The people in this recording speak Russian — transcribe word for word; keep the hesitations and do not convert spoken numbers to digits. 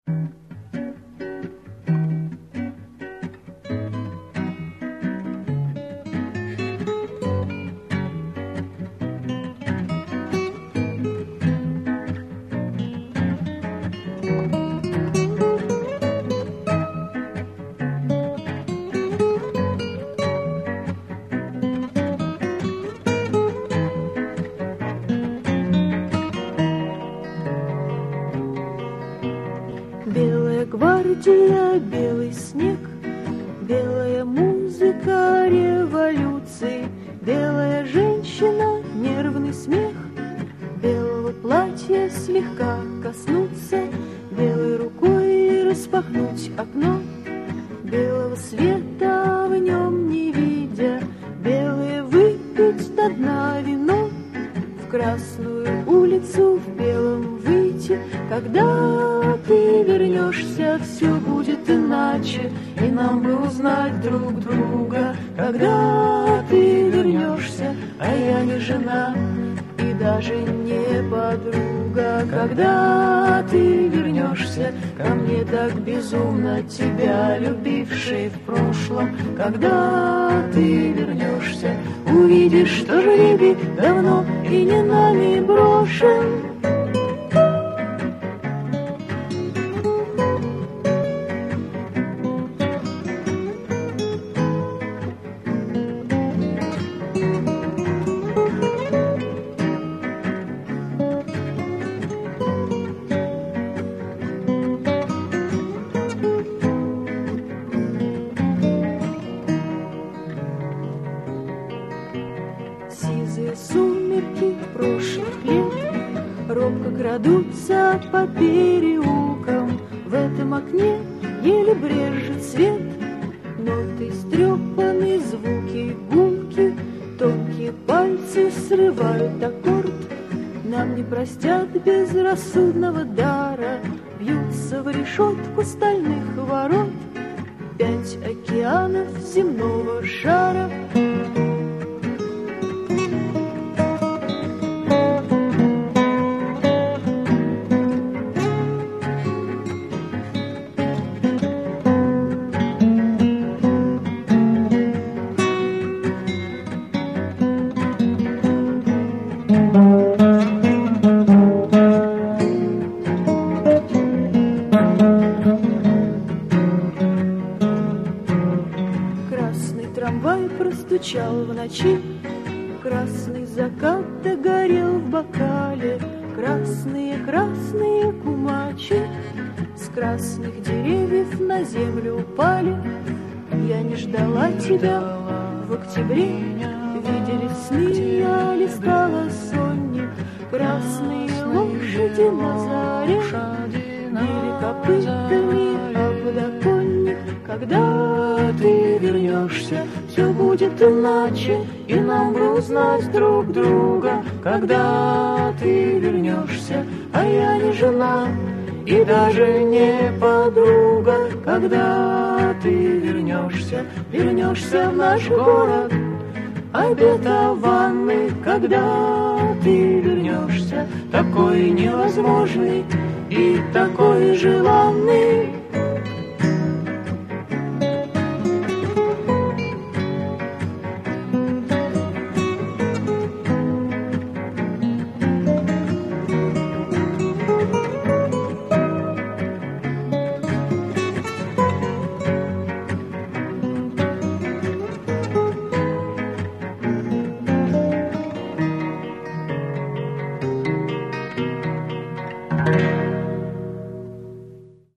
Белая гвардия, белый снег, белая музыка революции, белая женщина, нервный смех, белого платья слегка коснуться, белой рукой распахнуть окно, белого света в нем не видя, белое выпить до дна вино, в Красную улицу в белом выйти, когда ты вернешься, все будет иначе, и нам бы узнать друг друга, когда ты вернешься, а я не жена и даже не подруга, когда ты вернешься ко мне так безумно, тебя любившей в прошлом, когда ты вернешься, увидишь, что жребий давно и не нами брошен. Сизые сумерки прошлых лет робко крадутся по переулкам, в этом окне еле брежет свет, ноты стрепаны, звуки гулки, тонкие пальцы срывают аккорд, нам не простят безрассудного дара, бьются в решетку стальных ворот пять океанов земного шара. Красный трамвай простучал в ночи, красный закат догорел в бокале, красные, красные кумачи с красных деревьев на землю упали. Я не ждала тебя в октябре, видели сны, я листала сонник, красные лошади на заре били копытами об подоконник. Когда ты вернешься, все будет иначе, и нам бы узнать друг друга. Когда ты вернешься, а я не жена и даже не подруга. Когда ты вернешься, вернешься в наш город обетованный. Когда ты вернешься, такой невозможный и такой желанный. Thank you.